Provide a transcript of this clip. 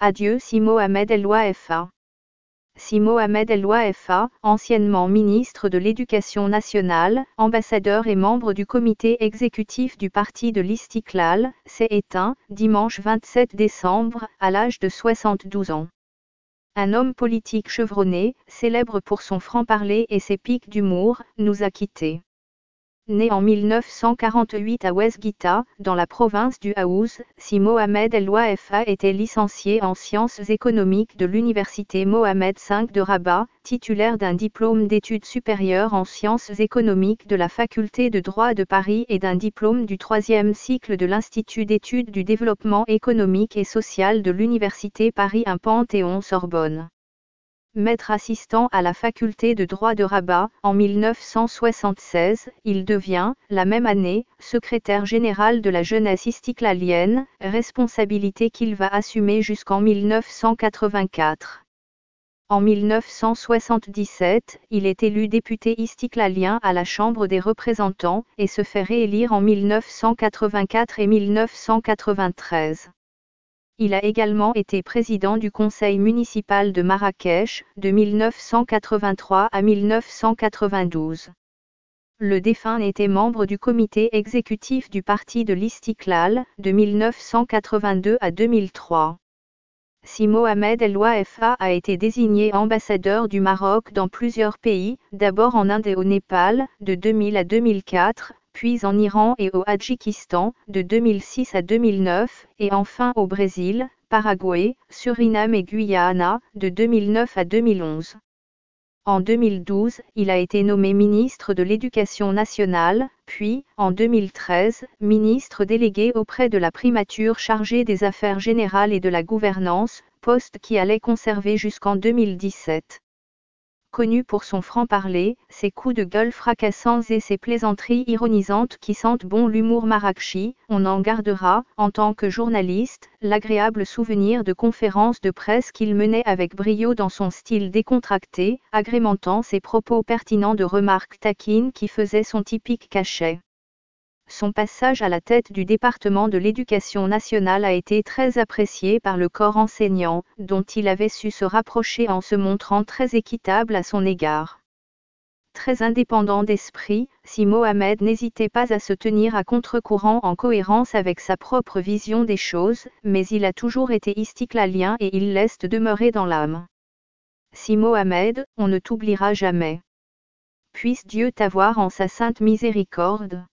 Adieu Si Mohamed El Ouafa. Si Mohamed El Ouafa, anciennement ministre de l'Éducation nationale, ambassadeur et membre du comité exécutif du parti de l'Istiklal, s'est éteint, dimanche 27 décembre, à l'âge de 72 ans. Un homme politique chevronné, célèbre pour son franc-parler et ses pics d'humour, nous a quittés. Né en 1948 à Ouezghita, dans la province du Haouz, Si Mohamed El Ouafa était licencié en sciences économiques de l'université Mohamed V de Rabat, titulaire d'un diplôme d'études supérieures en sciences économiques de la faculté de droit de Paris et d'un diplôme du troisième cycle de l'Institut d'études du développement économique et social de l'université Paris 1 Panthéon-Sorbonne. Maître assistant à la faculté de droit de Rabat, en 1976, il devient, la même année, secrétaire général de la jeunesse istiklalienne, responsabilité qu'il va assumer jusqu'en 1984. En 1977, il est élu député istiklalien à la Chambre des représentants, et se fait réélire en 1984 et 1993. Il a également été président du conseil municipal de Marrakech, de 1983 à 1992. Le défunt était membre du comité exécutif du parti de l'Istiklal, de 1982 à 2003. Si Mohamed El Ouafa a été désigné ambassadeur du Maroc dans plusieurs pays, d'abord en Inde et au Népal, de 2000 à 2004, puis en Iran et au Tadjikistan, de 2006 à 2009, et enfin au Brésil, Paraguay, Suriname et Guyana, de 2009 à 2011. En 2012, il a été nommé ministre de l'Éducation nationale, puis, en 2013, ministre délégué auprès de la primature chargée des affaires générales et de la gouvernance, poste qui allait conserver jusqu'en 2017. Connu pour son franc-parler, ses coups de gueule fracassants et ses plaisanteries ironisantes qui sentent bon l'humour marrakchi, on en gardera, en tant que journaliste, l'agréable souvenir de conférences de presse qu'il menait avec brio dans son style décontracté, agrémentant ses propos pertinents de remarques taquines qui faisaient son typique cachet. Son passage à la tête du département de l'Éducation nationale a été très apprécié par le corps enseignant, dont il avait su se rapprocher en se montrant très équitable à son égard. Très indépendant d'esprit, Si Mohamed n'hésitait pas à se tenir à contre-courant en cohérence avec sa propre vision des choses, mais il a toujours été istiklalien et il laisse demeurer dans l'âme. Si Mohamed, on ne t'oubliera jamais. Puisse Dieu t'avoir en sa sainte miséricorde.